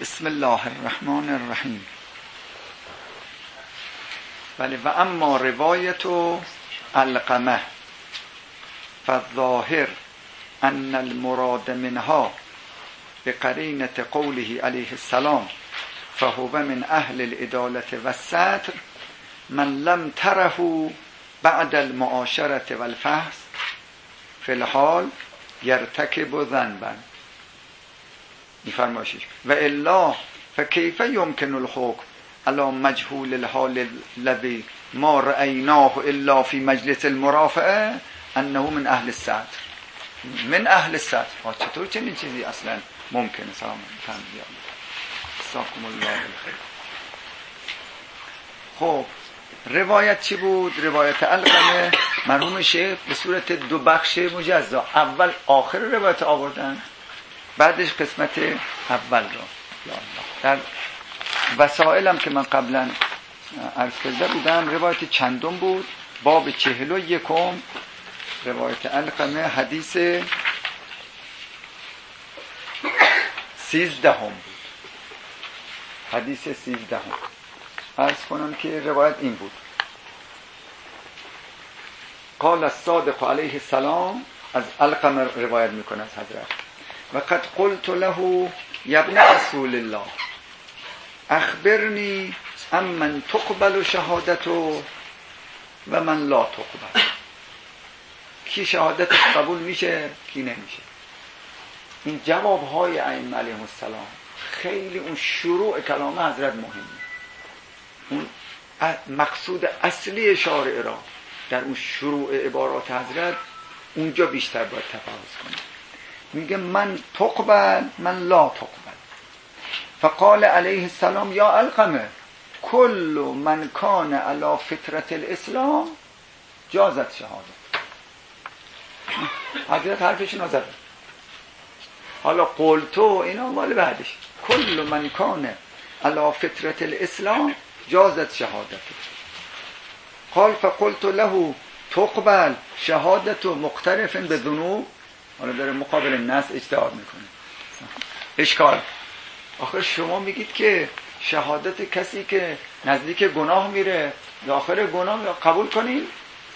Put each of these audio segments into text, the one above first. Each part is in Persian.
بسم الله الرحمن الرحیم. بله و اما روایت علقمه فالظاهر ان المراد منها بقرینة قوله علیه السلام فهو من اهل العدالة والستر من لم تره بعد المعاشرة والفحص فی الحال یرتکب ذنبا. میفرمایش و الا فکیف یمکن الحکم علی مجهول الحال الذی ما رأیناه الا فی مجلس المرافعه انه من اهل الستر. من اهل الستر چطور چنین چیزی اصلا ممکنه؟ سلام علیکم. جزاکم الله بالخیر. خب روایت چی بود؟ روایت علقمه مرحوم شیخ به صورت دو بخش مجزا، اول آخر روایت آوردن، بعدش قسمت اول را. در وسائلم که من قبلا عرض کرده بودم روایت چندم بود؟ باب 41 روایت علقمه حدیث 13 بود. حدیث 13 عرض کنم که روایت این بود: قال الصادق علیه السلام، از علقمه روایت میکنه از حضرت: و قد قلت له یا ابن رسول الله اخبرنی امن تقبل شهادته و من لا تقبل. کی شهادت قبول میشه کی نمیشه. این جوابهای ائمه علیهم السلام خیلی اون شروع کلام حضرت مهمه. اون مقصود اصلی شارع را در اون شروع عبارات حضرت اونجا بیشتر باید تفاوت کنه. میگه من تقبل من لا تقبل. فقال علیه السلام یا علقمه کل من کان علی فطرت الاسلام جازت شهادت. حضرت حرفش نزد. حالا قلتو اینا مال بعدش. کل من کان علی فطرت الاسلام جازت شهادت. قال فقلت له تقبل شهادت مقترف به ذنوب. حالا داره مقابل نص اجتهاد میکنه. اشکال آخر شما میگید که شهادت کسی که نزدیک گناه میره داخل گناه قبول کنین؟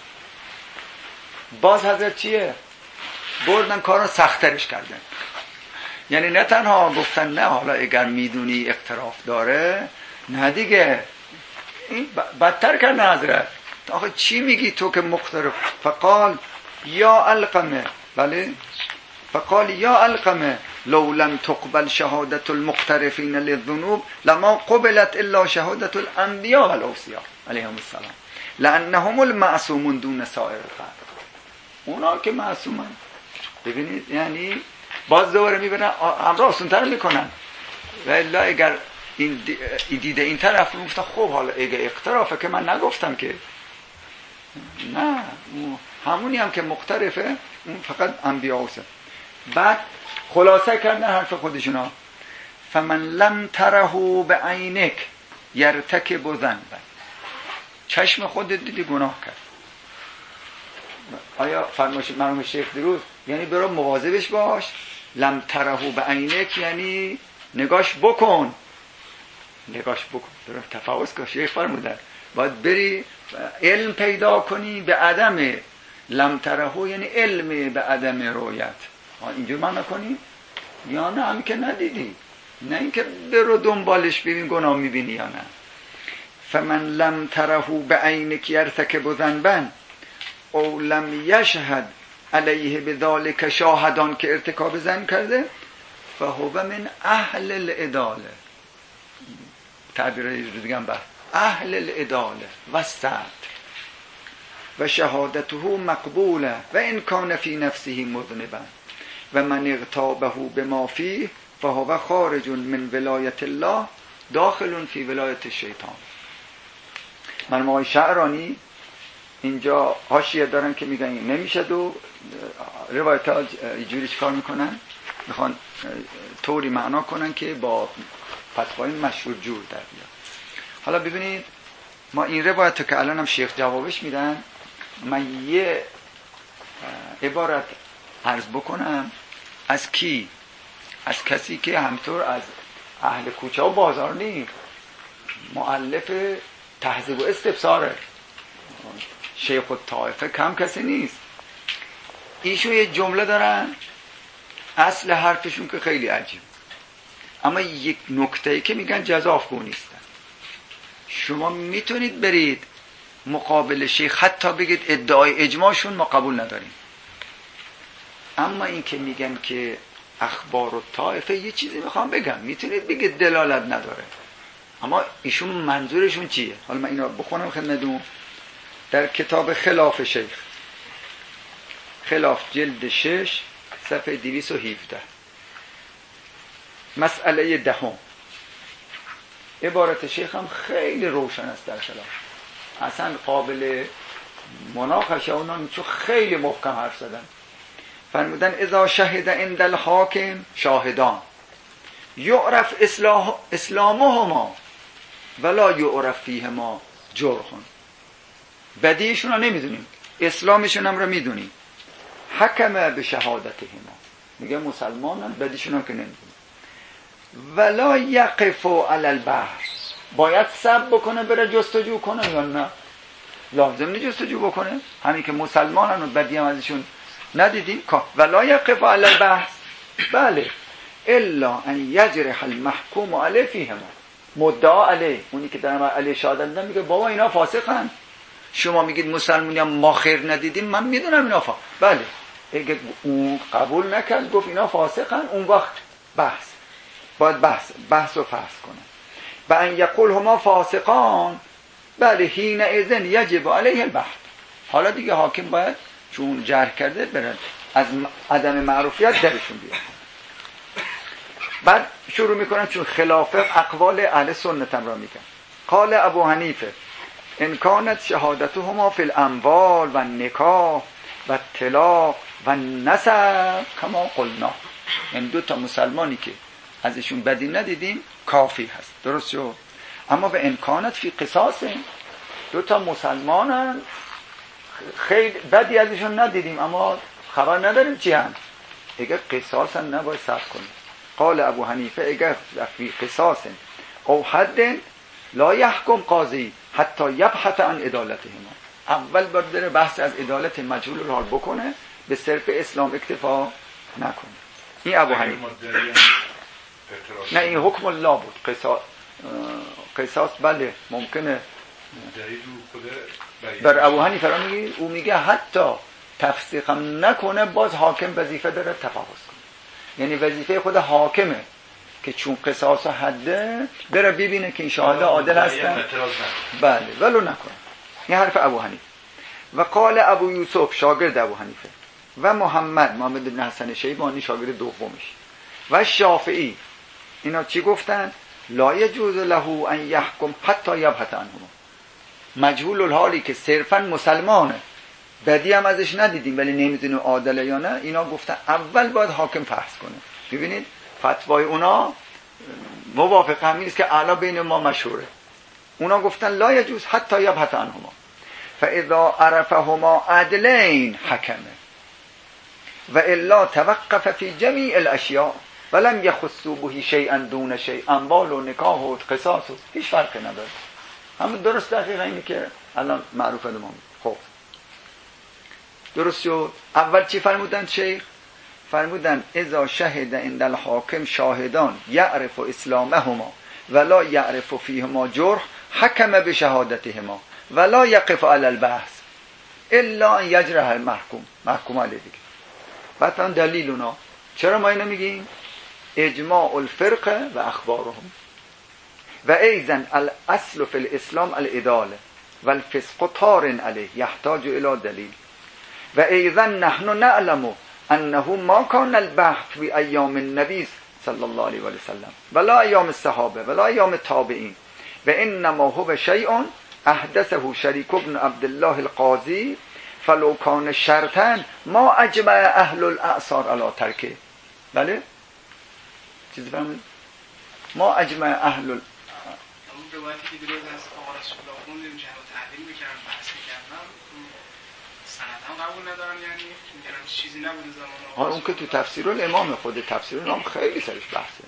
باز حضرت چیه؟ بردن کار رو سخت‌ترش کردن. یعنی نه تنها گفتن نه حالا اگر میدونی اقتراف داره نه دیگه، این بدتر کردن حضرت. آخه چی میگی تو که مقترف؟ فقال یا علقمه، بله فقال یا علقمه لو لم تقبل شهادت المقترفین للذنوب لما قبلت الا شهادت الانبیاء والاوصیاء علیهم السلام لانهم المعصومون دون سایر الخلق. اونا که معصومن. ببینید یعنی باز دوباره میبرن امر آسان‌تر میکنن. و الا اگر این دیده این طرف میگفتن خب حالا اگه اقترافه که من نگفتم که نه، همونی هم که مقترفه اون فقط انبیاء اوصیاء. بعد خلاصه کردن حرف خودشونا: فمن لم تره بعینک یرتکب ذنبا. چشم خودت دیدی گناه کرد. آیا فرمایش مرحوم شیخ دیروز یعنی برو مواظبش باش؟ لم تره بعینک یعنی نگاش بکن. نگاش بکن برو تفاوت کن. شیخ فرمودن باید بری علم پیدا کنی به عدم. لم تره یعنی علم به عدم رؤیت. اینجور معنی کنی یا نه هم که ندیدی، نه اینکه برو دنبالش ببین گناه میبینی یا نه. فمن لم تره بعینک یرتکب ذنبا او لم یشهد علیه بذلک شاهدان که ارتکاب ذنب کرده فهو من اهل العداله. تعبیر دیگه بر اهل العداله و ستر و شهادته مقبوله و ان کان فی نفسه مذنبا و من اغتابه بما فیه فهو خارج من ولایت الله داخل فی ولایت الشیطان. مرحوم آقای شعرانی اینجا حاشیه دارن که میگن این نمیشه. دو روایت ها اینجوری چیکار میکنن؟ میخوان طوری معنا کنن که با فتوای مشهور جور در بیاد. حالا ببینید ما این روایت که الان هم شیخ جوابش میدن، من یه عبارت عرض بکنم. از کی؟ از کسی که همطور از اهل کوچه و بازار نیست، مؤلف تهذیب و استبصاره، شیخ الطائفه کم کسی نیست. ایشون یه جمله دارن، اصل حرفشون که خیلی عجیب، اما یک نکته‌ای که میگن جزافگو نیستن. شما میتونید برید مقابل شیخ حتی بگید ادعای اجماعشون ما قبول نداریم، اما این که میگن که اخبار و طائفه یه چیزی میخوام بگم، میتونید بگید دلالت نداره، اما ایشون منظورشون چیه؟ حالا من اینا بخونم خدمتتون. در کتاب خلاف شیخ، خلاف جلد 6 صفحه 217 مسئله 10 عبارت شیخ هم خیلی روشن است در خلاف، اصلا قابل مناقشه اونان، چون خیلی محکم حرف زدن. فرمودن اذا شهد عند الحاکم شاهدان یعرف اسلامهما ولا یعرف فیهما جرح. بدیشون رو نمیدونیم، اسلامشون هم رو میدونیم. حکم به شهادتهما، میگه مسلمانن، بدیشون هم که نمیدونیم. ولا یقف علی البحث، باید صبر بکنه بره جستجو کنه یا نه؟ لازم نیست جستجو بکنه، همین که مسلمانن و بدی هم ازشون ندیدیم. ولا یقف علی البحث، بله، الا ان یجرح المحکوم علیه فیهما، مدعا علیه، اونی که در علیه شهادت میدن میگه بابا اینا فاسقن، شما میگید مسلمونی هم ما خیر ندیدیم، من میدونم اینا بله، اگه اون قبول نکرد گفت اینا فاسقن، اون وقت باید بحث رو فحص کنه. و ان یقول هما فاسقان، بله، حین اذن یجب علیه البحث. حالا دیگه حاکم باید چون جرح کرده برن از عدم معروفیت درشون بیاد. بعد شروع میکنن چون خلاف اقوال اهل سنت هم را میگن. قال ابو حنیفه ان کانت شهادتهما فی الاموال و النکاح و الطلاق و النسب کما قلنا، این دو تا مسلمانی که ازشون بدی ندیدیم کافی هست، درست شد. اما به امکانت فی قصاص، دو تا مسلمانن خیلی بدی ازشون ندیدیم اما خبر نداریم چی هم، اگه قصاص هم نباید صبر کنیم. قال ابو حنیفه اگه فی قصاص او حد لا یحکم قاضی حتی یبحث عن عدالتهما، اول باید بره بحث از عدالت مجهول الحال بکنه، به صرف اسلام اکتفا نکنه. این ابو حنیفه. نه این حکم الله بود. قصاص بله ممکنه بر ابو حنیفه را میگه، او میگه حتی تفسیق هم نکنه باز حاکم وظیفه داره تفحص کنه، یعنی وظیفه خود حاکمه که چون قصاص حده بره ببینه که این شهاده عادل هستن، بله ولو نکنه. این حرف ابو حنیفه. و قال ابو یوسف شاگرد ابو حنیفه و محمد بن حسن شیبانی شاگرد دومش و شافعی، اینا چی گفتن؟ لا یجوز له ان یحکم حتی یبحث عنهما، مجهول الحالی که صرفا مسلمانه بدی هم ازش ندیدیم ولی نمیدونه عادله یا نه، اینا گفتن اول باید حاکم فحص کنه. ببینید فتوای اونا موافق همین است که اعلی بین ما مشهوره. اونا گفتن لا یجوز حتی یبحث عنهما فاذا عرفهما عدلین حکمه و الا توقف فی جمیع الاشیاء ولم یخصوا به شیئا دون شیء، اموال و نکاح و قصاص و هیچ فرقی نداره. همون درست دقیقا اینی که الان معروفه ما. خب درست شد. اول چی فرمودن شیخ؟ فرمودن اذا شهد عند الحاکم شاهدان یعرف اسلامهما ولا یعرف فیهما جرح حکم بشهادتهما ولا یقف علی البحث الا ان یجرح المحکوم علیه دیگه. بعد هم دلیل اونا چرا ما اینو میگیم؟ اجماع الفرقه و اخبارهم و ایضا الاصل فی الاسلام العداله و الفسق طار علیه یحتاج الی دلیل و ایضا نحن نعلم انه ما کان البحث فی ایام النبی صلی الله علیه و سلم ولا ایام الصحابه ولا ایام التابعین و انما هو شیء احدثه شریک ابن عبدالله القاضی فلو کان شرطا ما اجمع اهل الاعصار علی ترکه. بله چیزی فهمید؟ ما اجمع اهل اون روایتی که دیروز از آقا رسول الله خوندیم جهاد و تعدیل میکردن بحث میکردن سند هم قبول ندارن، یعنی میگن چیزی نبود زمان اون که تو تفسیر الامام خود تفسیر الامام خیلی سرش بحثه،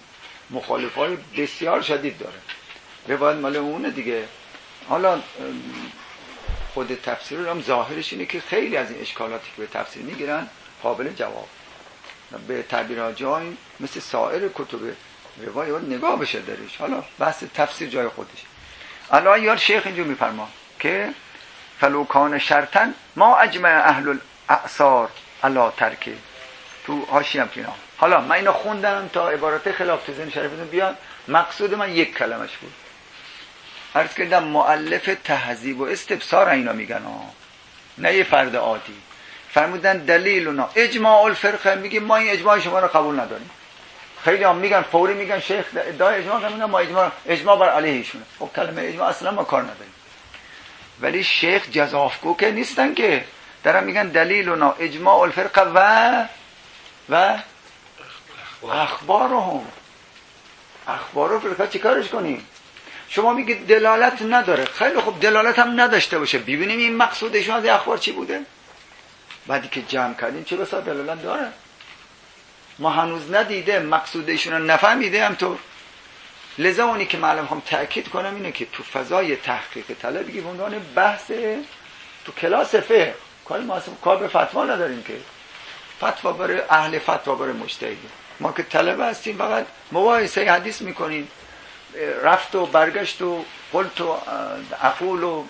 مخالفای بسیار شدید داره. روایت مال اونه دیگه. حالا خود تفسیر رو هم ظاهرش اینه که خیلی از این اشکالاتی که به تفسیر میگیرن قابل جواب، به تعبیر جای مثل سایر کتب روایات نگاه بشه درش. حالا بحث تفسیر جای خودش. الان یار شیخ اینجا میفرما که فلو کان شرطن ما اجمع اهل الاعصار علی ترک. تو حاشیه‌ام که اینا. حالا من اینو خوندم تا عبارت خلاف تو ذهن شریفتون بیاد. مقصود من یک کلمش بود. عرض کردم مؤلف تهذیب و استبصار اینا میگن نه یه فرد عادی. فرمودن دلیلنا اجماع الفرقه، میگیم ما این اجماع شما رو قبول نداریم. خیلی هم میگن فوری میگن شیخ ادعای اجماع کنه، ما اجماع بر علیهشونه. خب کلمه اجماع اصلا ما کار نداریم. ولی شیخ جزافگو که نیستن که دارن میگن دلیلنا اجماع الفرقه و اخبار فرقه چیکارش کنیم؟ شما میگید دلالت نداره. خیلی خوب دلالت هم نداشته باشه، ببینیم این مقصودشون از اخبار چی بوده. بعدی که جمع کردیم چه بسا دلالت داره. ما هنوز ندیده مقصودشون رو نفهمیده هم تو. لذا اونی که معلوم هم تأکید کنم اینه که تو فضای تحقیق طلبی به عنوان بحث تو کلاس فقه کار به فتوا نداریم که فتوا برای اهل فتوا برای مجتهد. ما که طلبه هستیم فقط مباحثه حدیث میکنیم، رفت و برگشت و قلت و اقول و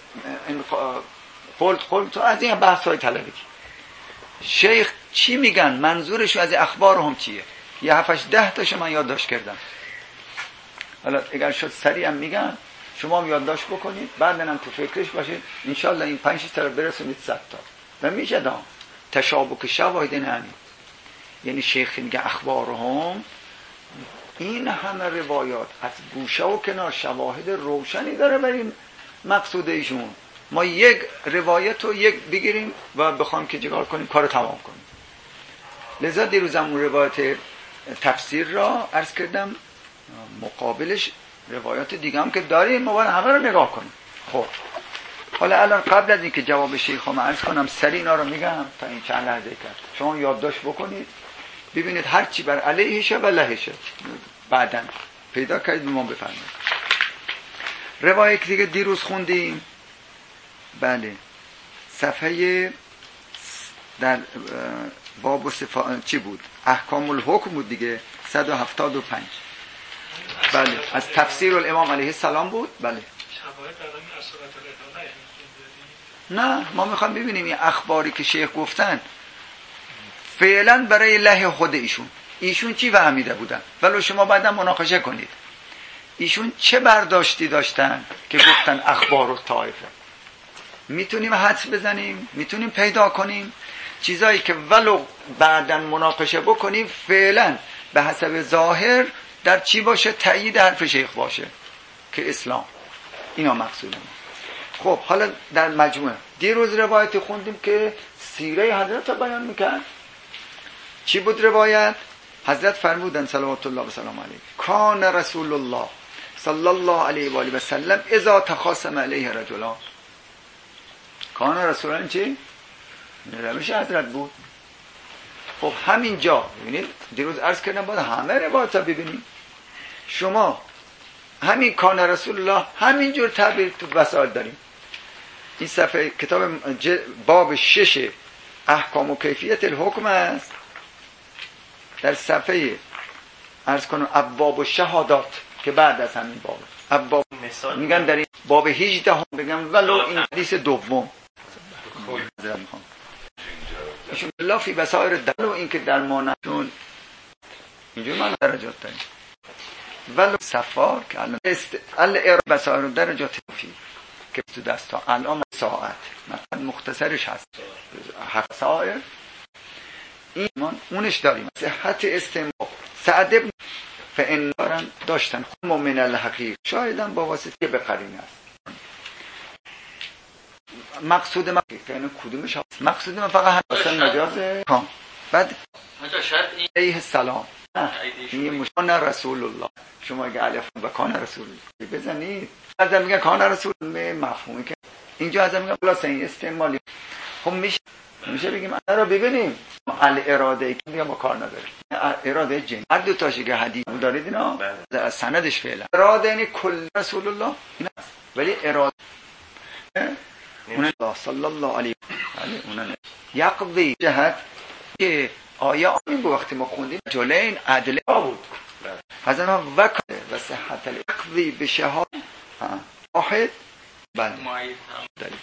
قلت از این بحث های طلبی. شیخ چی میگن؟ منظورش از اخبار هم چیه؟ یه 7-10 تاشو من یادداشت کردم. حالا اگر شد سریع میگم، شما هم یادداشت بکنید، بعدنم تو فکرش باشید. انشالله این 5-6 تا رو برسونید 100 تا و میشه دام تشابک شواهد نهانی. یعنی شیخ میگه اخبارهم این همه روایات از گوشه و کنار شواهد روشنی داره بر این مقصود ایشون. ما یک روایت رو یک بگیریم و بخوام که چیکار کنیم کارو تمام کنیم. لذا دیروزم اون روایت تفسیر را عرض کردم، مقابلش روایات دیگه هم که داریم، ما باید همه رو نگاه کنیم. خب حالا الان قبل از اینکه جواب شیخ رو عرض کنم سری اینا رو میگم تا این چند لحظه کرد شما یادداشت بکنید، ببینید هر چی بر علیهشه و لهشه بعدن پیدا کردید ما بفرمایید. روایت دیگه دیروز خوندیم، بله، صفحه در باب چی بود؟ احکام الحکم بود دیگه، 175. بله، از تفسیر الامام علیه السلام بود. بله. نه، ما میخوام ببینیم این اخباری که شیخ گفتن فعلا برای له خود ایشون چی فهمیده بودن، ولو شما بعدا مناقشه کنید ایشون چه برداشتی داشتن که گفتن اخبار و طائفه. میتونیم حدس بزنیم، میتونیم پیدا کنیم چیزایی که ولو بعدا مناقشه بکنیم فعلا به حسب ظاهر در چی باشه؟ تأیید حرف شیخ باشه که اسلام. اینا مقصودم. خب حالا در مجموعه دیروز روایتی خوندیم که سیره حضرت رو بیان میکرد. چی بود روایت؟ حضرت فرمودن صلوات الله و سلام علیه کان رسول الله صلی الله علیه و آله و سلم اذا تخاصم علیه رجلان. کان رسول الله چی؟ روش حضرت بود. خب همینجا ببینید، دیروز عرض کردم باید همه روایت ها ببینیم. شما همین کان رسول الله همینجور تعبیر تو وسائل داریم. این صفحه کتاب باب 6 احکام و کیفیت الحکم است. در صفحه عرض کنم ابواب و شهادات که بعد از همین باب ابواب میگن در این باب 18 هم بگم ولو این حدیث دوم ایشون لافی بسایر دلو این که در مانشون اینجور من درجات داریم ولو صفار که الان بسایر درجات فی که تو دستا الان ساعت مثلا مختصرش هست 7 ساعت این اونش داریم. صحت استماع سعد ابن فانارن داشتن من الحقیق شایدن با واسطه به قرینه است. مقصود من یعنی کدومش هست؟ مقصود من فقط حسن مجازه بعد علیه السلام این مشان رسول الله. شما اگه الف و کان رسول الله بزنید از میگه کان رسول به مفهومی که اینجا از میگه خلاص این استعمالی. خب میشه بگیم انا رو ببینیم الاراده که میگم با کار نداره، اراده جن. هر دو تاشی که حدیث دارید اینا از سندش فعلا اراده یعنی کل رسول الله این است، ولی اراده اون صلی الله علیه اون یقضی جهت که آیا این وقتی ما خوندیم جلین عدل بود حضرت وکل و صحت الاقضی به شهاد واحد بله دلیل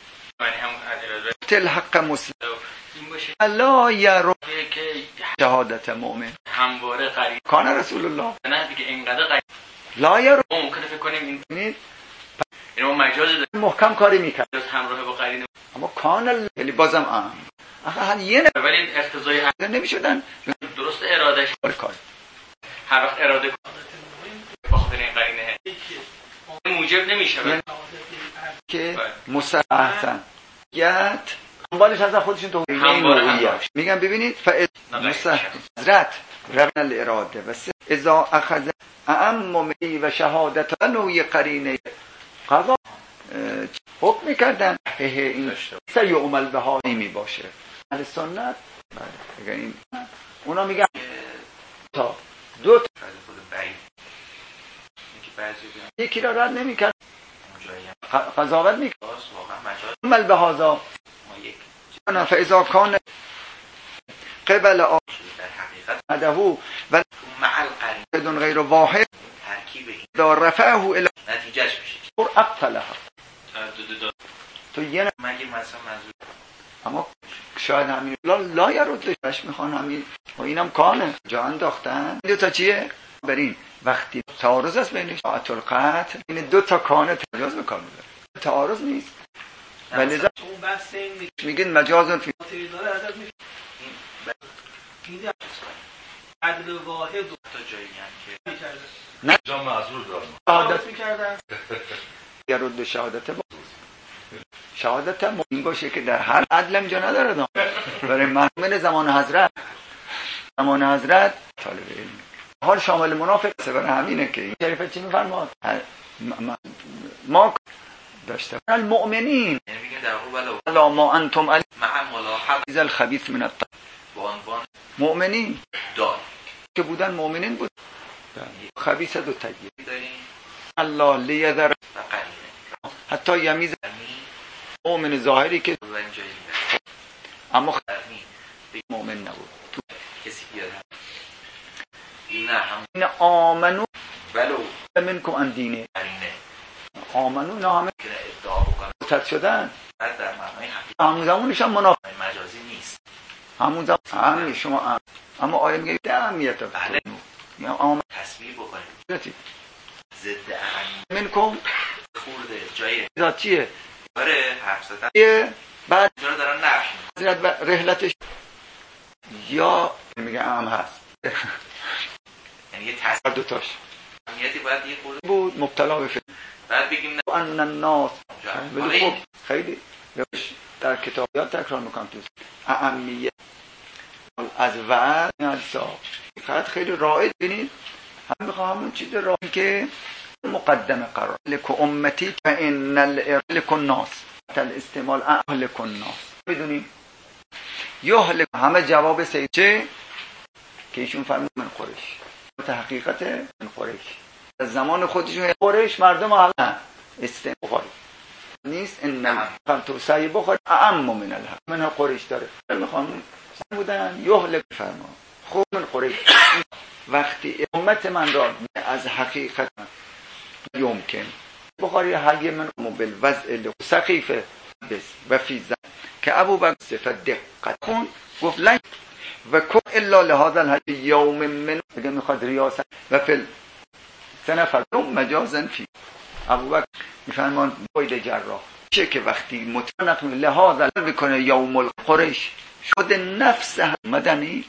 الحق مسلم لا یرو شهادت مؤمن همواره قریب کان رسول الله نه دیگه اینقدر قریب لا یرو ممکنه فکر کنیم این اینو مجاز داره محکم کاری میکرد همراه با قرینه، اما کان ولی بازم آخه یه ولی اقتضای نمیشدن درست ارادهش کار هر وقت اراده با خاطر این قرینه موجب نمیشه که مصححن یت دنبالش از خودشون تو میگن ببینید مصححت روان الاراده و اذا اخذ اعممی و شهادت و نوعی قرینه قضا حکم میکردن این سیعمل به ها نمی باشه اهل سنت اگر این اونا میگن تا دو تا یکی را رد نمیکرد قضاوت میکرد عمل به هازا فاذا کان قبل آده و بدون غیر واحد دا رفعه الى نتیجهش میشه پر اقتلها تو یه مگه مثلا منظور اما شاید همین لا یردش میخوان همین و اینم کانه جا انداختن دو تا چیه؟ برین وقتی تعارض است بین شاعت القتل این دو تا کانه تجاز بکار میبره تعارض نیست ولی میگن مجازن فی عدل واحد تا جایی هم که نه جا معذور دارم شهادت میکردن یرد شهادت این باشه که در هر عدلم جا نداره برای مؤمن زمان حضرت طالب علم حال شامل منافق برای همینه که این شریفه چی میفرماد ما داشته المؤمنین یعنی میگن در قبل لا ما انتم علی مع ملاحظه الخبیث من الطیب با عنوان مؤمنین دار که بودن مؤمنین بود خبیث و طیب داریم الله لیذر و قرینه حتی یمیز مؤمن ظاهری که اما مؤمن نبود کسی بیاد نه هم این آمنو ولو منکم ان دینه قرینه آمنو اینا همه که ادعا بکنه مرتد شدن بعد در معنای حقیقی همون زمانش هم منافق مجازی نیست همون زمان همین شما اما آیه میگه اهمیت بله یا آمن تصویر بکنیم ذاتی ضد اهمیت منکم خورده جای ذاتیه داره حرف زدن بعد اینجا دارن نقش حضرت رحلتش یا میگه هم هست یعنی یه تصویر دوتاش اهمیتی باید یه خورده بود مبتلا به فکر بعد بگیم نه ان الناس حالا خب خیلی در کتابیات تکرار میکنم تو اهمیت از وعد نرسا خیلی خیلی رائج بینید هم میخوام همون چیز رائج که مقدمه قرار لکو امتی فان لکو الناس الاستعمال اهلک الناس بدونیم یهلک همه جواب سید چه که ایشون فرمود من قریش حقیقت من قریش از زمان خودشون قریش مردم اهل استعمال نیست ان تو سعی بخور اعم من الحق من قریش داره میخوام بودن یهلک فرما خوب من قریش وقتی امت من را از حقیقت یمکن بخاری حی من بالوضع سقیفه بس و فی زن که ابو بکر صفت دقت خون گفت لن و کن الا لهذا الحی یوم من اگه میخواد ریاست و فی سنه فردم مجازن فی ابو بکر میفرمان باید جراح چه که وقتی متنق لهذا بکنه یوم القریش شد نفس مدنی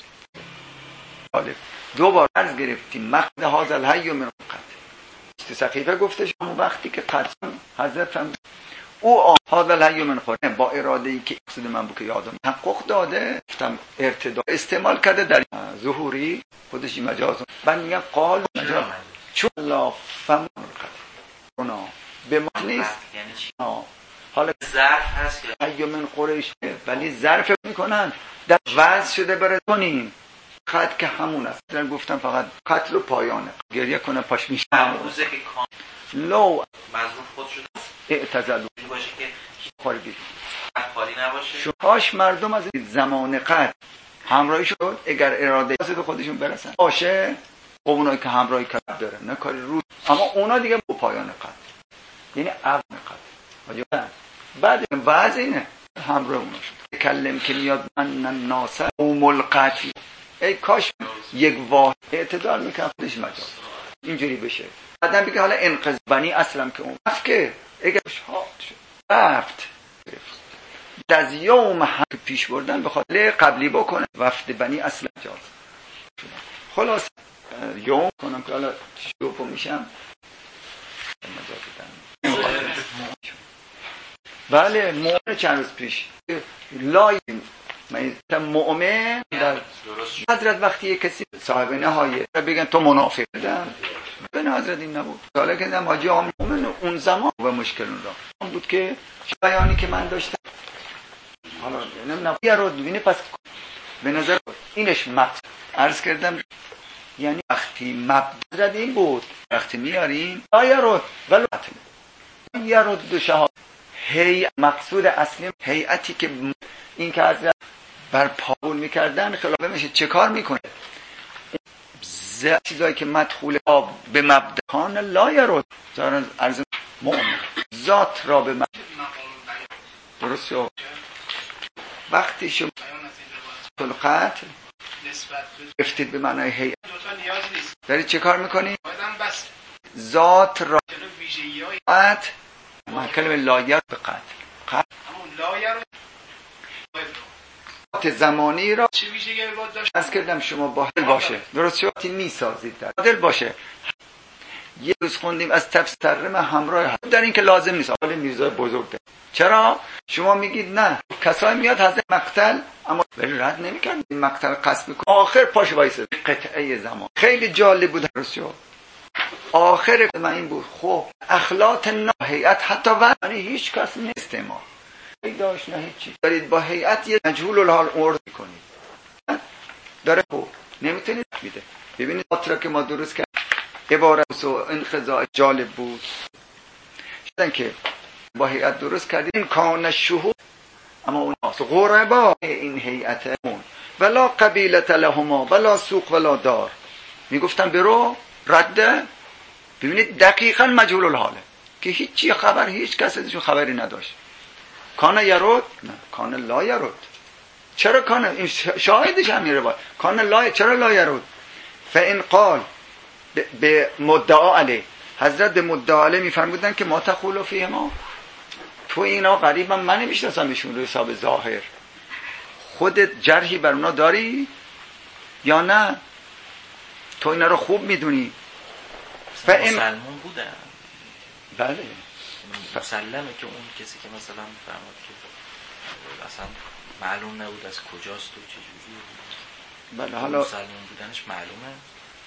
دوبار عرض گرفتیم مقد هذا الحی من قتل سقیفه گفته شما وقتی که قتل حضرت هم او هذا الحی من خوره با اراده ای که اقصد من بود که یادم حقوق داده گفتم ارتدا استعمال کرده در ظهوری خودش مجاز من میگم قال مجاز چون لا فهم قتل اونا به ما نیست حالا ظرف هست که ایومن قریش ولی ظرف میکنن در وضع شده برای کنیم خط که همون است. من گفتم فقط قتل و پایانه، گریه کنه پاش میشه روزه که کام لو مظلوم خود شده اعتزلو باشه که خارجی خالی نباشه. کاش مردم از زمان قتل همراهی شد اگر اراده به خودشون برسن باشه اونایی که همراهی کرد داره نه کاری رو، اما اونا دیگه با پایان قتل یعنی اول قتل بعد وضع اینه همراه اونا شد کلم که میاد من ناسه اوم القتل ای کاش یک واحد اعتدال میکنه خودش مجاز اینجوری بشه. بعدم بگه حالا انقذ بنی اسلم که اون رفت که اگر شهاد شد رفت از یوم هم که پیش بردن به خاطر قبلی بکنه وفد بنی اسلم جاز خلاص یوم کنم که حالا شروع میشم بله مؤمن چند روز پیش لای مؤمن در حضرت وقتی کسی صاحب نهایه بگن تو منافق دم به حضرت این نبود. حالا که دم حاجی مؤمن اون زمان و مشکل اون را اون بود که بیانی که من داشتم حالا نمیدونم یه رو ببینه پس به نظر اینش مت عرض کردم یعنی وقتی مبدأ این بود وقتی میاریم آیا رو ولی یا رو دو شهاد هی مقصود اصلی هیئتی که این که از بر پاول میکردن خلافه میشه چه کار میکنه چیزایی که مدخول به مبدأ کان لا یرد زارن عرض مؤمن ذات را به مبدأ درست شد وقتی شما القتل گفتید به معنای هیئت داری چه کار میکنی ذات را قتل ما کلمه لا یرد به قتل زمانی را از کردم شما با دل باشه درست شد میسازید در دل باشه. یه روز خوندیم از تفسیر همراه در این که لازم نیست حال میرزای بزرگ ده. چرا شما میگید نه کسایی میاد حضرت مقتل اما ولی رد نمیکنه این مقتل قصد میکنه آخر پاش وایسه قطعه زمان خیلی جالب بود درست شد آخر من این بود خب اخلاط هیئت حتی یعنی هیچ کس نیست ما داشت نه هیچی دارید با هیئت یه مجهول الحال ارد میکنید داره خب نمیتونید میده. ببینید خاطره که ما درست کرد عبارت و انخزاع جالب بود شدن که با هیئت درست کردید این کان شهود اما اون غربا این هیئت ولا قبیلت لهما ولا سوق ولا دار میگفتن برو رده. ببینید دقیقاً مجهول الحاله که هیچی خبر هیچ کس ازشون خبری نداشت. کان یرد نه کان لا یرد. چرا کان این شاهدش همین روایت کان لا چرا لا یرد فان قال به مدعا علیه حضرت به مدعا علیه میفرمودن که ما تقول فیه ما تو اینا قریبا من نمیشناسم ایشون رو حساب ظاهر خودت جرحی بر اونا داری یا نه تو اینا رو خوب میدونی مسلمان بودن بله مسلمه که اون کسی که مثلا فرمود که اصلا معلوم نبود از کجاست و چجوری بله حالا مسلمان بودنش معلومه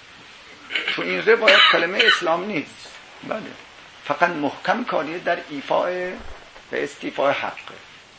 تو این روایت کلمه اسلام نیست بله فقط محکم کاریه در ایفاء و استیفاء حقه.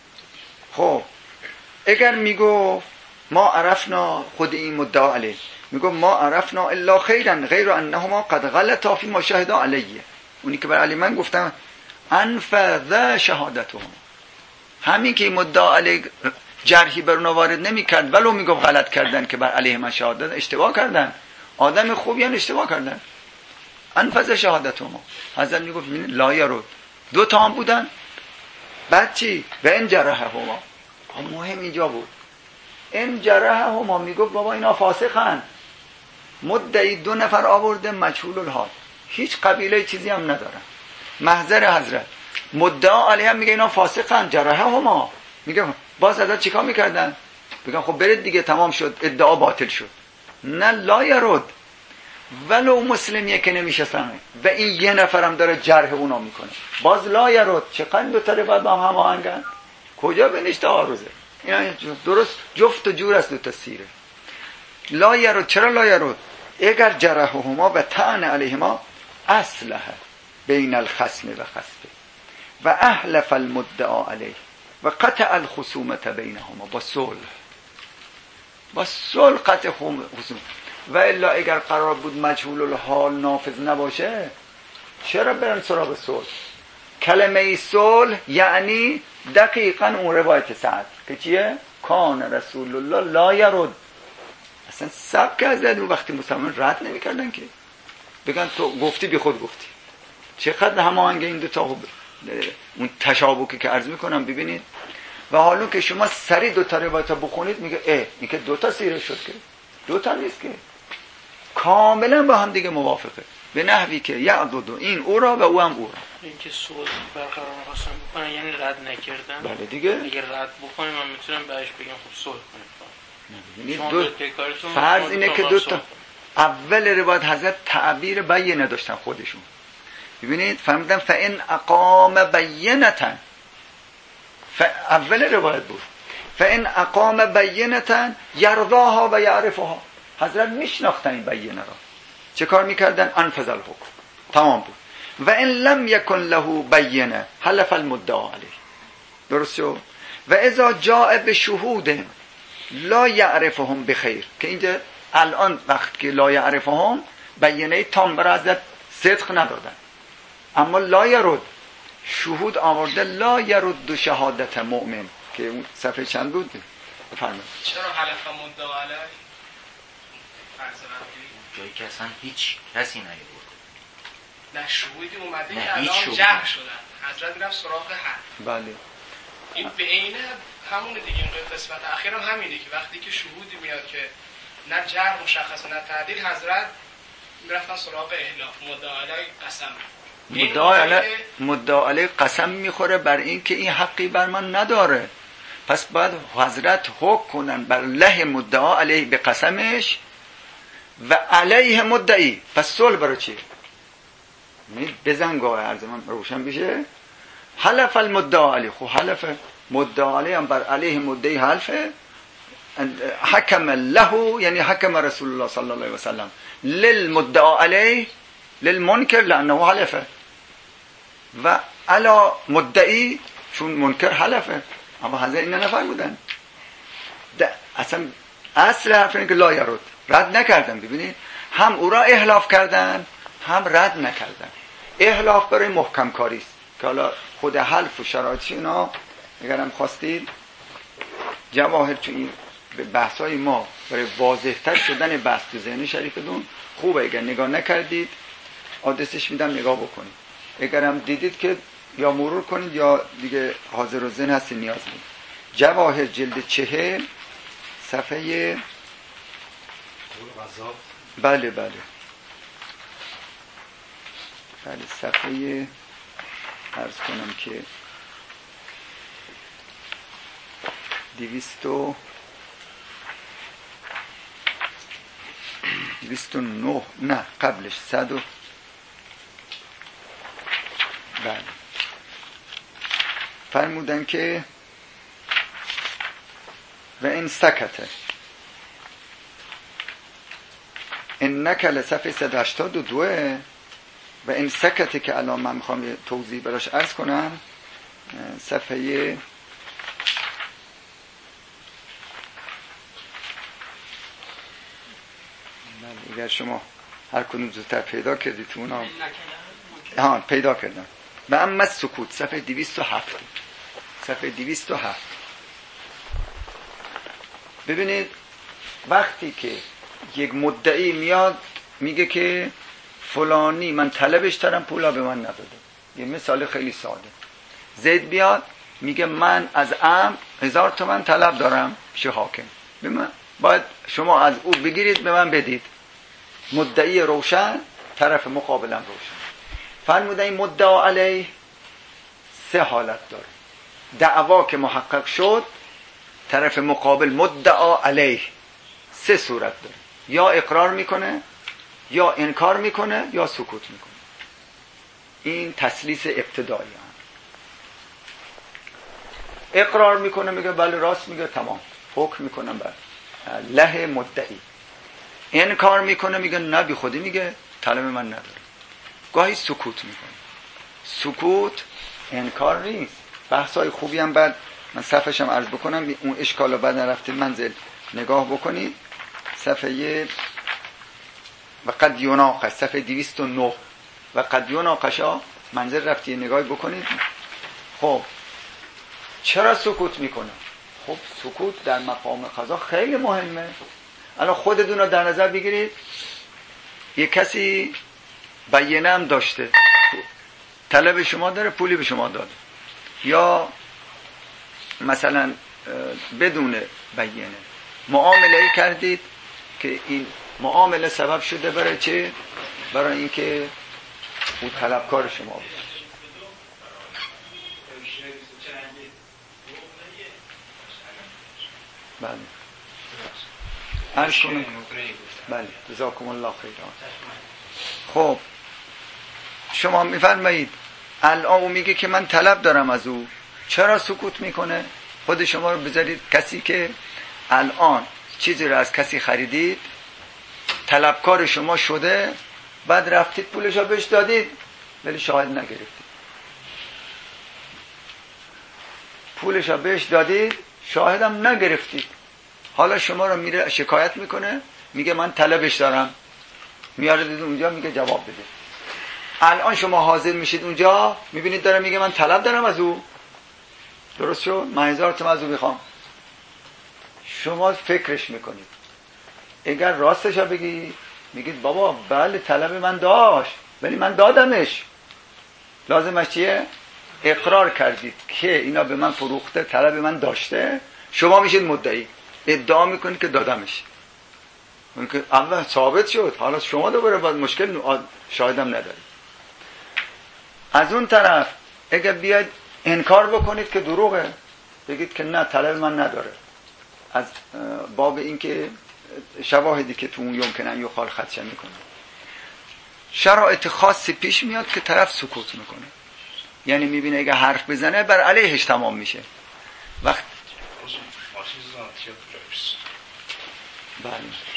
خب اگر میگو ما عرفنا خود این مدعا علیه میگو ما عرفنا الا خیرا غیر انهما قد غلطا فی ما شهدا علیه اونی که بر علی من گفتم انفذ شهادتهم همین که مدعا علیه جرحی بر اونا وارد نمیکرد ولو میگو غلط کردن که بر علیه من شهادت اشتباه کردن آدم خوبی هم اشتباه کردن انفذ شهادتهم حضرت میگفت لا یرد دو تا هم بودن بعد چی و این جرحهما مهم اینجا بود این جرحهما میگفت بابا اینا فاسقن مدعی دو نفر آورده مجهول الحال هیچ قبیله چیزی هم ندارن محضر حضرت مدعا علیه هم میگه اینا فاسقن جرحهما میگه باز حضرت چیکار میکردن بگن خب برید دیگه تمام شد ادعا باطل شد نه لا یرد ولو مسلمیه که نمیشستنه و این یه نفرم داره جرح اونا میکنه باز لا یرد چقدر دو تا باید با هم هماهنگن کجا بینش تعارضه اینا درست جفت و جور است دو تا سیره لا یرد چرا لا یرد اگر جرحهما و طعن علیهما اصلح بین الخصم و خصم و احلف المدعا علیه و قطع الخصومت بینهما، با صلح قطع خصومت. و الا اگر قرار بود مجهول الحال نافذ نباشه چرا برن سراغ صلح؟ کلمه صلح یعنی دقیقاً اون روایت سعد که چیه؟ کان رسول الله لا یرد. اصلا سبک از اون وقتی مسلمان رد نمی‌کردن که بگن تو گفتی بی خود گفتی. چقدر هماهنگ این دو تا اون تشابکی که عرض میکنم ببینید. و حالا که شما سری دو تا روایت بخونید میگه این که دو تا سیره شد که دو تا نیست که، کاملا با هم دیگه موافقه، به نحوی که یعضد این او را و او هم او را. این که صلح برقرار خواستن بکنن یعنی رد نکردن. بله دیگه. اگر رد بکنیم من میتونم بهش بگم خب صلح کنید. فرض اینه که دو تا اول روایت حضرت تعبیر بیانه داشتن خودشون. ببینید فرمودن فان اقام بینتا، اول روایت بود فان اقام بینتا یرضاها و یعرفها. حضرت میشناختن این بیانه را، چه کار میکردن؟ انفذ الحکم، تمام بود. و ان لم یکن له بینه حلف المدعا علیه. درست شد؟ و اذا جاء بشهود لا یعرفهم بخیر، که اینجا الان وقت که لا یعرفهم بیانه تام برای حضرت صدق ندادن، اما لا یرد شهود آورده لا یرد شهادت مؤمن که اون صفحه چند بود؟ بفرمایید. چرا حلف مدعا علیه؟ جایی که اصلا هیچ کسی نیورده، نه شهودی اومده که الان جمع شدن، حضرت میرفت سراغ حد. بله این به عینه همونه دیگه. این قسمت اخیر هم همینه که وقتی که شهودی میاد که نه جرح مشخص نه تعدیل، حضرت میرفتن سراغ احلاف مدعا علیه. مدعا علیه قسم میخوره بر این که این حقی بر من نداره، پس بعد حضرت حکم کنن بر له مدعا علیه به قسمش و علیه مدعی. پس صلح برای چی؟ بزنگاه عرض من روشن بشه. حلف المدعا علیه، خب حلف مدعا علیه هم بر علیه مدعی حلفه. حکم له یعنی حکم رسول الله صلی الله علیه وسلم للمدعا علیه للمنکر لانه حلفه و علی مدعی چون منکر حلفه. اما حضرت این نفرمودن. اصلا اصل حرف اینه که لا یرد، رد نکردن. ببینید هم او را احلاف کردن هم رد نکردن. احلاف برای محکم کاری است که حالا خود حلف و شرایطش اینا اگرم خواستید جواهر چون این به بحثای ما برای واضح‌تر شدن بحث تو ذهن شریفتون خوبه، اگر نگاه نکردید آدرسش میدم نگاه بکنید، اگرم دیدید که یا مرور کنید یا دیگه حاضر و ذهن هستید نیاز نیست. جواهر جلد 40 صفحه بله صفحه عرض کنم که 209 نه قبلش 100 بله فرمودن که و این سکته این نکل صفحه 182 و این سکته که الان من میخوام توضیح براش عرض کنم صفحه اگر شما هر کدوم زودتر پیدا کردید تو اونا پیدا کردم. و اما سکوت صفحه 207 ببینید وقتی که یک مدعی میاد میگه که فلانی من طلبش دارم پولا به من نداده، یه مثال خیلی ساده. زید بیاد میگه من از عمرو 1000 تومان طلب دارم پیش حاکم، به من باید شما از او بگیرید به من بدید. مدعی روشن، طرف مقابلم روشن. فرمودن این مدعا علیه 3 حالت داره. دعوا که محقق شد طرف مقابل مدعا علیه 3 صورت داره، یا اقرار میکنه یا انکار میکنه یا سکوت میکنه. این تسلیس ابتدایی هم. اقرار میکنه میگه بله راست میگه تمام حکم میکنم بر له مدعی. انکار میکنه میگه نه بی خودی میگه طلب من نداره. گاهی سکوت میکنه. سکوت انکار نیست. بحثای خوبی هم بعد من صفحش هم عرض بکنم، اون اشکال رو بعد نرفتید منزل نگاه بکنید. صفحه و قد یناقش، صفحه 209 و قد یناقشا منزل رفتی نگاه بکنید. خب چرا سکوت میکنه؟ خب سکوت در مقام قضا خیلی مهمه. الان خودتون رو در نظر بگیرید، یه کسی بیانه هم داشته، طلب شما داره، پولی به شما داده، یا مثلا بدون بیانه معامله کردید که این معامله سبب شده برای چه؟ برای اینکه اون طلبکار شما بود. بله عرض کنم. بله جزاکم الله خیرا. خب شما میفرمایید الان او میگه که من طلب دارم از او، چرا سکوت میکنه؟ خود شما رو بذارید کسی که الان چیزی رو از کسی خریدید، طلبکار شما شده، بعد رفتید پولش رو بهش دادید ولی شاهد نگرفتید. پولش رو بهش دادید شاهدم نگرفتید. حالا شما رو میره شکایت میکنه، میگه من طلبش دارم، میاره دید اونجا میگه جواب بده. الان شما حاضر میشید اونجا، میبینید داره میگه من طلب دارم از او، درست شد؟ من 1000 تومان از او میخوام. شما فکرش میکنید، اگر راستش رو بگید میگید بابا بله طلب من داشت ولی من دادمش. لازمش چیه؟ اقرار کردید که اینا به من فروخته، طلب من داشته، شما میشید مدعی، ادعا میکنید که دادمش. اون که اول ثابت شد، حالا شما دوباره باید مشکل شاهدم ندارید. از اون طرف اگر بیاید انکار بکنید که دروغه، بگید که نه طلب من نداره، از باب اینکه شواهدی که تو اون یمکنن یخال خدشه میکنه، شرایط خاصی پیش میاد که طرف سکوت میکنه. یعنی میبینه اگه حرف بزنه بر علیهش تمام میشه. وقت بله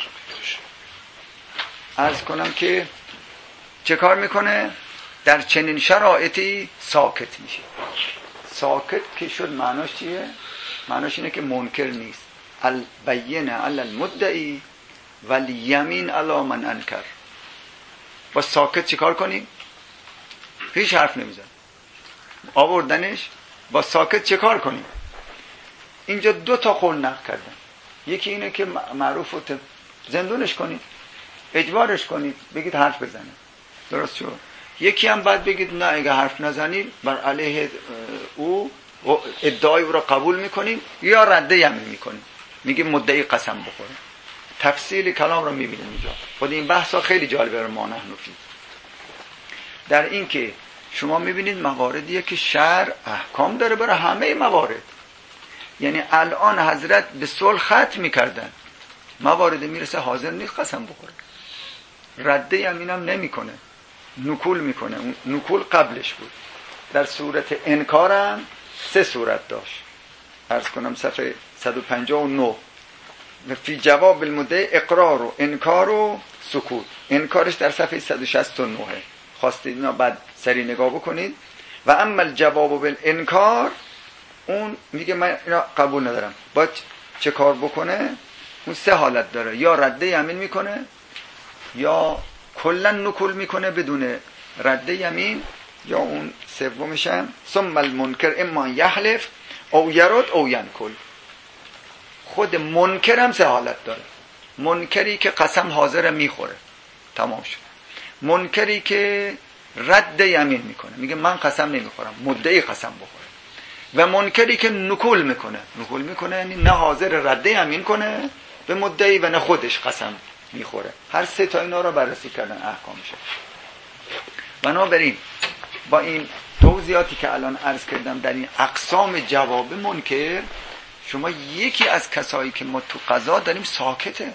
عرض کنم که چه کار میکنه؟ در چنین شرایطی ساکت میشه. ساکت که شد معناش چیه؟ معناش اینه که منکر نیست. البینه علی المدعی والیمین علی من انکر. با ساکت چه کار کنیم؟ هیچ حرف نمیزن. آوردنش با ساکت چه کار کنیم؟ اینجا 2 تا قول نقل کردن. یکی اینه که معروف زندونش کنید، اجبارش کنید، بگید حرف بزنه، درست شد. یکی هم بعد بگید نه اگه حرف نزنید بر علیه او ادعای او را قبول میکنیم یا رده یمین میکنیم، میگیم مدعی قسم بخوره. تفصیل کلام رو میبینیم اینجا. خود این بحث ها خیلی جالبه. ما نحن فی در این که شما میبینید مواردیه که شرع احکام داره برای همه موارد. یعنی الان حضرت به صلح ختم میکردن، موارد میرسه حاضر نیست قسم بخوره، رده یمینم نمیکنه، نکول میکنه. اون نکول قبلش بود. در صورت انکارم 3 صورت داشت. عرض کنم صفحه 159 و فی جواب المدعی اقرار و انکار و سکوت. انکارش در صفحه 169 خواستید اینا بعد سری نگاه بکنید. و اما الجواب بالانکار، اون میگه من اینا قبول ندارم، باید چه کار بکنه؟ اون 3 حالت داره، یا رده یمین میکنه یا کلا نکول میکنه بدون رده یمین، یا اون سومش هم ثم المنکر اما یحلف او یرد او ینکل. خود منکر هم 3 حالت داره. منکری که قسم حاضر میخوره، تمام شد. منکری که رد یمین میکنه، میگه من قسم نمیخورم، مدعی قسم بخوره. و منکری که نکول میکنه. نکول میکنه یعنی نه حاضر رد یمین کنه به مدعی و نه خودش قسم میخوره. هر 3 تا اینا رو بررسی کردن احکامشه. بنابراین با این توضیحاتی که الان عرض کردم در این اقسام جواب منکر، شما یکی از کسایی که ما تو قضا داریم ساکته.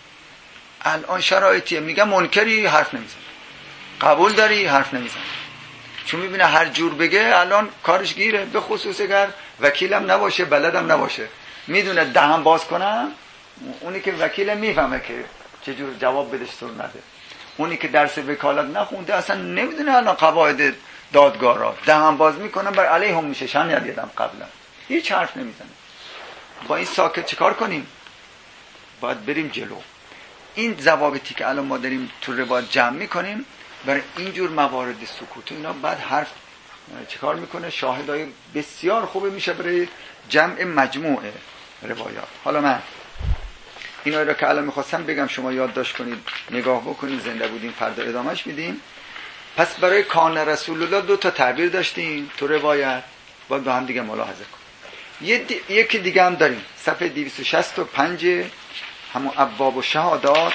الان شرایطیه، میگه منکری حرف نمیزنه، قبول داری حرف نمیزنه، چون میبینه هر جور بگه الان کارش گیره. به خصوص اگر وکیلم نباشه، بلدم نباشه، میدونه دهن باز کنم، اونی که وکیل میفهمه که چجور جواب بدش سر نده. اونی که درس وکالت نخونده اصلا نمیدونه الان قواعد دادگارا دهن باز میکنن بر علیهم میشه. شن یادم قبلا هیچ حرف نمیزنه. با این ساکت چیکار کنیم؟ باید بریم جلو. این ضوابطی که الان ما داریم تو روایت جمع میکنیم برای اینجور موارد سکوت اینا بعد حرف چیکار میکنه؟ شاهدای بسیار خوبه میشه برای جمع مجموع روایات. حالا من اینا رو که الان میخواستم بگم شما یادداشت کنید، نگاه بکنید، زنده بودیم فردا ادامهش میدیم. پس برای کان رسول الله 2 تا تعبیر داشتیم تو روایت، باید با هم دیگه ملاحظه کنیم. یکی دیگه هم داریم صفحه 265 همون ابواب و شهادات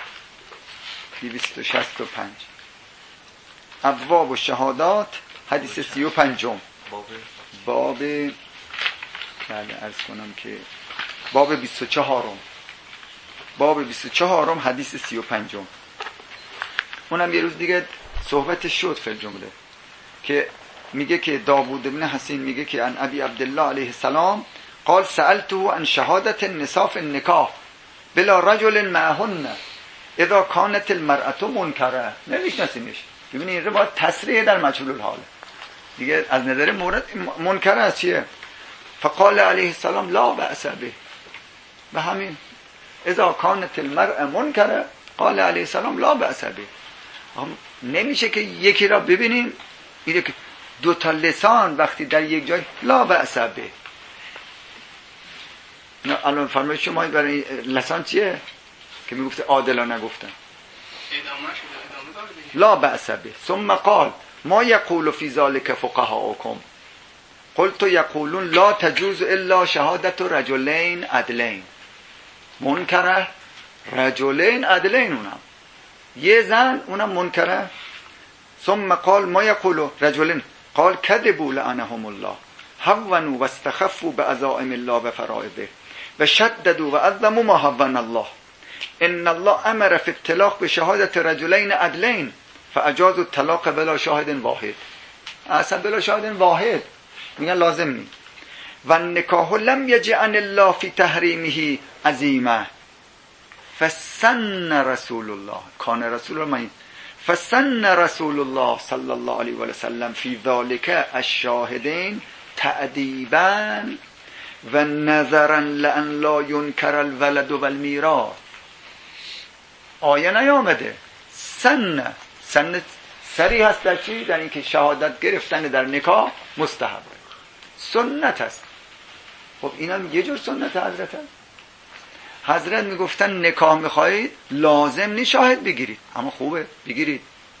265 ابواب و شهادات حدیث 35 باب بله عرض کنم که باب 24 حدیث 35 اونم یه روز دیگه صحبت شد فی الجمله که میگه که داوود بن حسین میگه که ان ابی عبدالله علیه السلام قال سألته عن شهادت النساء في النکاح بلا رجل معهن اذا كانت المرأة منکره. نمیشناسینش. ببینید این روایت تصریح در مجهول الحال دیگه از نظر مورد منکر است چیه؟ فقال علیه السلام لا بأس به. به همین اذا كانت المرأة منکره قال علیه السلام لا بأس به. نمیشه که یکی را ببینیم اینه که 2 تا لسان وقتی در یک جای لا بأس به. نه الان فرمایید شما برای لسان چیه که میگفته عادلانه گفتن لا بأس به. ثم قال ما یقول فی ذلک فقهاؤکم قلت یقولون لا تجوز الا شهادت رجلین عدلین منکره رجلین عدلین اونم یه زن اونم منکره. ثم قال ما یقول رجلین قال کذبوا لعنهم الله هونوا واستخفوا بعزائم الله و فرائضه و شددوا و عظموا ما هون الله ان الله امر فی الطلاق بشهادت رجلین عدلین فاجاز الطلاق بلا شاهد واحد. اصلا بلا شاهد واحد میگن لازم نیست. و النکاح لم یجعل الله فی تحریمه عظیمه فسن رسول الله کان رسول الله فسن رسول الله صلی الله علیه و سلم فی ذلک الشاهدین تأدیبا و نظرا لان لا ینکر الولد والمیراث. آیه نیامده. سن سری هست در چی؟ در اینکه شهادت گرفتن در نکاح مستحبه، سنت است. خب اینم یه جور سنت حضرت هست. حضرت میگفتن نکاح میخواهید لازم نیست شاهد بگیرید، اما خوبه بگیرید.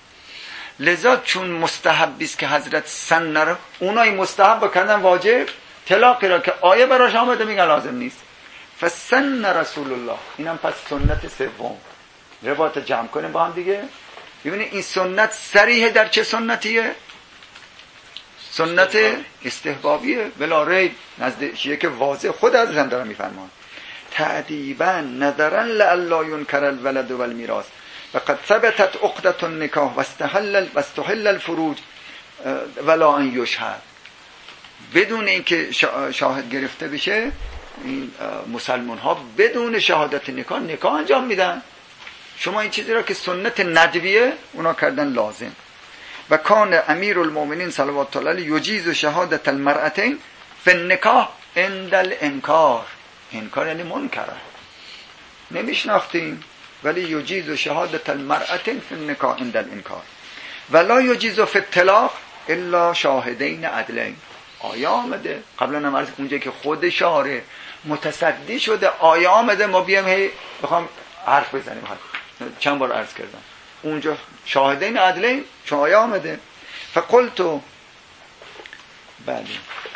لذا چون مستحبی است که حضرت سن رو اونای مستحب کردن واجب، طلاقی را که آیه براش آمده میگن لازم نیست. فسن رسول الله. اینم پس سنت سوم. روایت جمع کنیم با هم دیگه. ببینید این سنت صریح در چه سنتیه؟ سنت استحبابیه بلا ریب، نزد شیعه که واضح خود از هم دارم میفرمان. تعدیبا نظرا لألا ینکر الولد والمیراث و قد ثبتت عقدة النکاح و استحل الفروج ولا ان یشهد. بدون اینکه شاهد گرفته بشه این مسلمان ها بدون شهادت نکاح انجام میدن. شما این چیزی را که سنت ندویه اونا کردن لازم. و کان امیر المؤمنین صلوات الله علیه یجیز شهادت المرأتین فی النکاح عند الانکار. انکار یعنی منکره، نمیشناختیم، ولی یجیز شهادت المرأتین فی النکاح عند الانکار ولا یجیز فی الطلاق الا شاهدین عدلین. آیه آمده قبلا هم عرض اونجا که خود شارع متصدی شده آیه آمده، ما بیام هی بخوام حرف بزنیم. چند بار عرض کردم اونجا شاهدین عدلین چون آیه آمده. فقلتو بله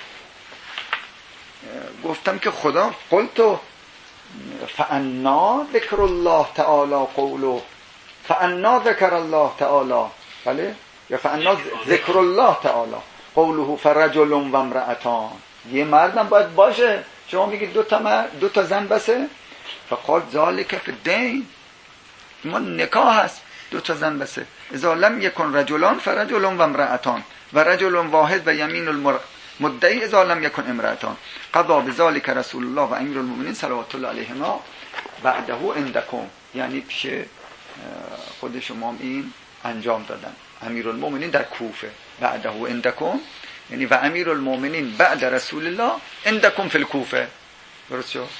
گفتم که خدا قلتو فانا ذکر الله تعالی قولو فانا ذکر الله تعالی بله یا فانا ذکر الله تعالی قوله فرجل و امرأتان. یه مردم باید باشه، شما میگید 2 تا زن بسه. فقال ذالک فی الدین، ما نکاح هست 2 تا زن بسه. اذا لم یکن رجلان فرجل و امرأتان و رجل واحد و یمین المدعی اذا لم یکن امرأتان قضا بذالک رسول الله و امیر المؤمنین صلوات الله علیهما بعده عندکم. یعنی پیش خود شما این انجام دادن. امیرالمومنین در کوفه بعده عندکم، یعنی و امیرالمومنین بعد رسول الله عندکم فی الکوفه. درست شد؟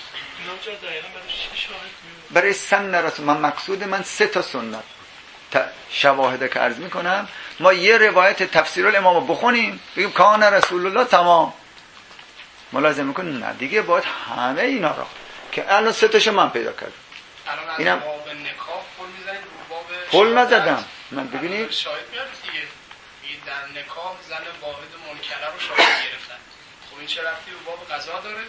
برای سن رسول من مقصود من 3 تا سنت شواهده که عرض میکنم، ما یه روایت تفسیر الامام بخونیم بگیم کان رسول الله تمام، ملاحظه میکنیم نه دیگه باید همه اینا را که الان 3 تاشو من پیدا کردم. اینم باب نکاح پل میزنید رو باب پل نزدم من، ببینید شاهد میاد دیگه در نکاح زن واحد منکره رو شاهد گرفتن. خب این چه ربطی به باب قضا داره؟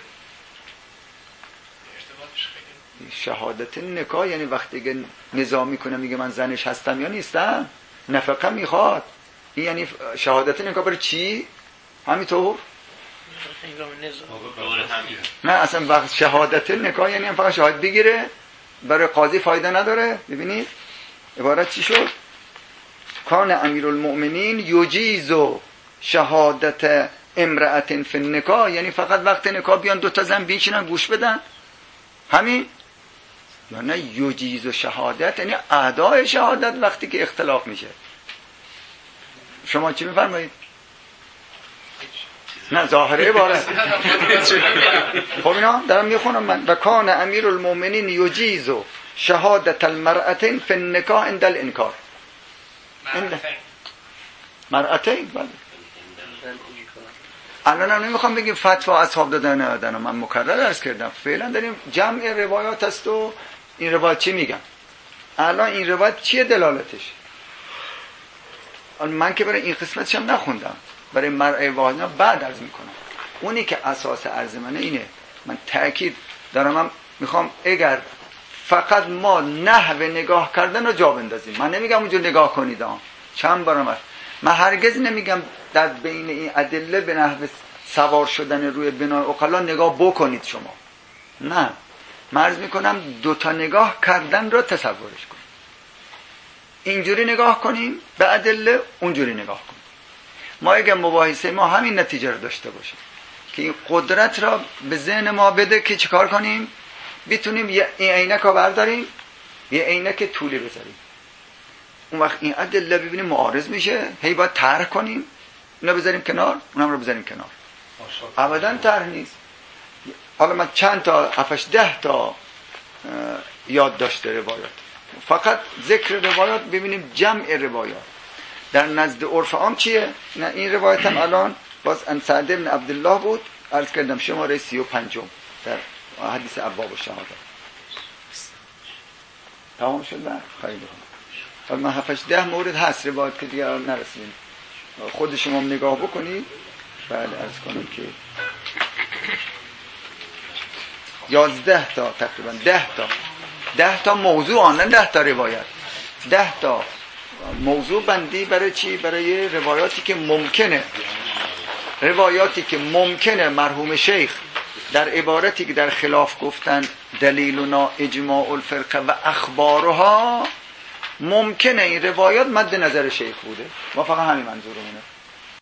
ارتباطش خیلی شهادت نکاح یعنی وقتی که نزاع میکنه میگه من زنش هستم یا نیستم، نفقه میخواد، این یعنی شهادت نکاح برای چی؟ همینطور؟ نه اصلا وقت شهادت نکاح یعنی هم فقط شاهد بگیره برای قاضی فایده نداره. ببینید عبارت چی شد؟ کان امیرالمؤمنین یجیز شهادت امرأة فی النکاح، یعنی فقط وقت نکاح بیان 2 تا زن بیچینن گوش بدن همین، یا نه یجیز شهادت یعنی ادای شهادت وقتی که اختلاف میشه. شما چی میفرمایید؟ نه ظاهره عبارت خب اینا دارم میخونم من. و کان امیرالمؤمنین یجیز شهادت المرأتین فی النکاح عند الانکار. مرأتین بله. الان هم نمیخوام بگیم فتوا اصحاب دادن ندادن، من مکرر عرض کردم فعلا داریم جمع روایات است و این روایت چی میگن. الان این روایت چیه دلالتش؟ من که برای این قسمتش هم نخوندم، برای مرء واحد بعد عرض میکنم. اونی که اساس عرض منه اینه، من تأکید دارم، من میخوام اگر فقط ما نحو نگاه کردن رو جا بندازیم، من نمیگم اونجور نگاه کنید چند بارم من هرگز نمیگم در بین این ادله به نحو سوار شدن روی بنای عقلا نگاه بکنید شما، نه من عرض میکنم 2 تا نگاه کردن رو تصورش کنید، اینجوری نگاه کنیم به ادله، اونجوری نگاه کنیم. ما اگر مباحثه ما همین نتیجه رو داشته باشه که این قدرت را به ذهن ما بده که چیکار کنیم، بتونیم یه عینک رو برداریم یه عینک طولی بذاریم، اون وقت این ادله ببینیم معارض میشه، هی باید طرح کنیم، اینا بذاریم کنار اونم رو بذاریم کنار، ابدا طرح نیست. حالا من چند تا 7-10 تا یاد داشته روایات، فقط ذکر روایات ببینیم جمع روایات در نزد عرف عام چیه. نه این روایت هم الان باز ان سعد بن عبدالله بود، عرض کردم شماره 35 در حدیث ابواب الشهاده. تمام شد؟ خیلی خوب. من 7-10 مورد هست روایت که دیگه نرسیدیم، خود شما نگاه بکنید. بله عرض کنم که 11 تا تقریبا 10 تا موضوع آنن 10 تا روایت 10 تا موضوع بندی برای چی؟ برای روایاتی که ممکنه مرحوم شیخ در عبارتی که در خلاف گفتن دلیلنا اجماع الفرقه و اخبارها، ممکنه این روایات مد نظر شیخ بوده، ما فقط همین منظورمونه.